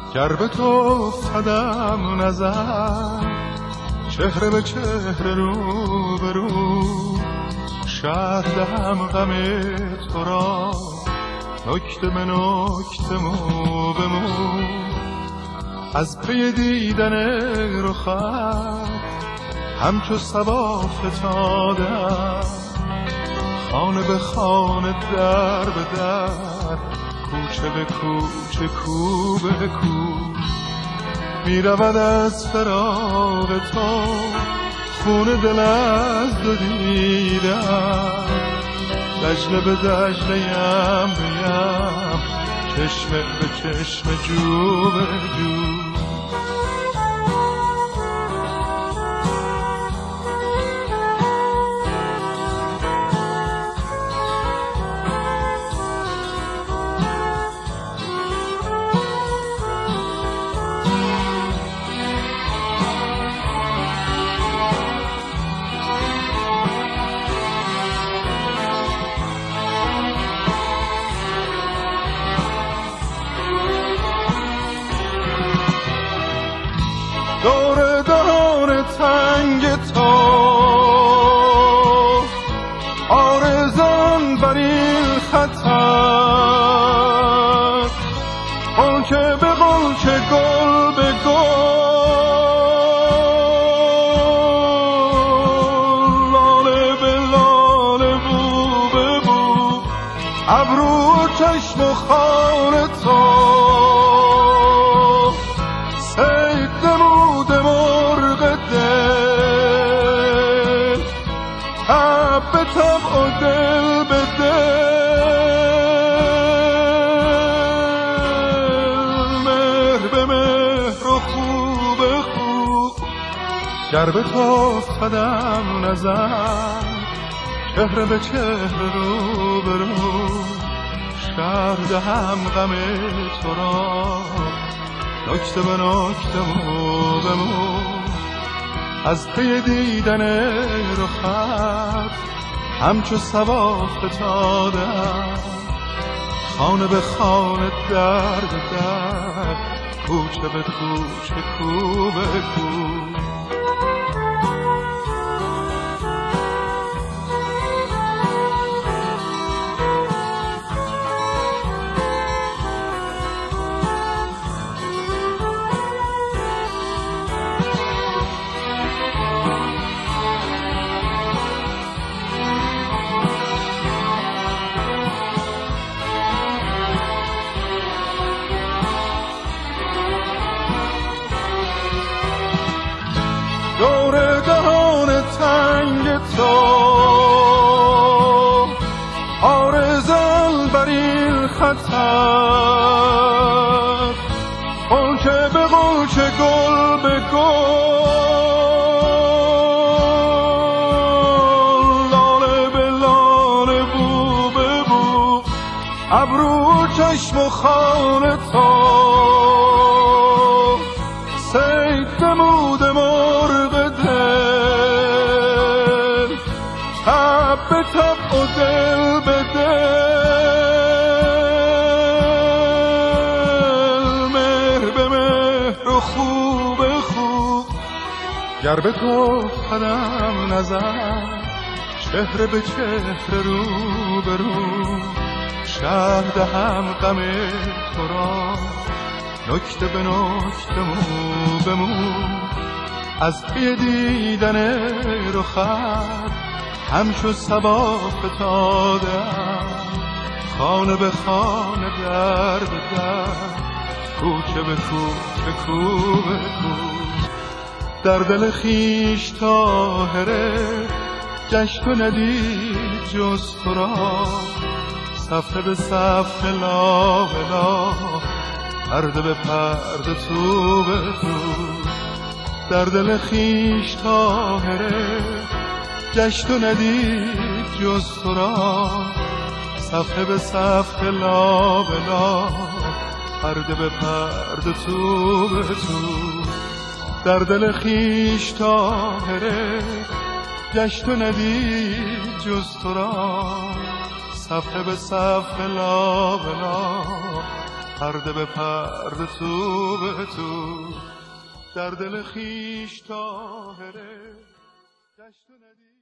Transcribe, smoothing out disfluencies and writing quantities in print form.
گر به تو افتدم نظر، چهره به چهره رو به رو، شرح دهم غم تو را نکته به نکته، مو به مو. از پی دیدن رخت همچو صبا فتادم، خانه به خانه، در به در، کوچه به کوچه، کو به کو. می رود از فراق تو خون دل از دو دیدم، دجله به دجله یم بیم، چشمه به چشمه، جو به جو. دور دهان تنگ تو آرزان بر این خطر، قلچه به قلچه، گل به گل، لاله به لاله، بو به بو. ابرو و چشم و خال تو به طبع و دل به دل، مهر به مهر و خو به خو. گر به تو افتدم نظر، چهره به چهره، رو به رو، شرح دهم غم تو را نکته به نکته، مو به مو. از پی دیدن رخت همچو صبا فتادم، خانه به خانه، در به در، کوچه به کوچه، کو به کو. دور دهان تنگ تو آرزان بر این خطر، قلچه به قلچه، گل به گل، لاله به لاله، بو به بو. ابرو و چشم و خال تو صید نمود مرغ دل، تب به تب و دل به دل، مهر به مهر و خو به خو. گر به تو افتدم نظر، چهره به چهره، رو به رو، شرح دهم غم تو را نکته به نکته، مو به مو. از پی دیدن رخت همچو صبا فتادم، خانه به خانه، در به در، کوچه به کوچه، کو به کو. در دل خویش طاهره گشت و ندید جز تو را، صفحه به صفحه، لا به لا، پرده به پرده، تو به تو. در دل خویش طاهره گشت و ندید جز تو را، صفحه به صفحه، لا به لا، پرده به پرده، تو به تو. در دل خویش طاهره گشت و ندید جز تو را، صفحه به صفحه، لا به لا، پرده به پرده تو به تو در دل خیش طاهره گشت و ندید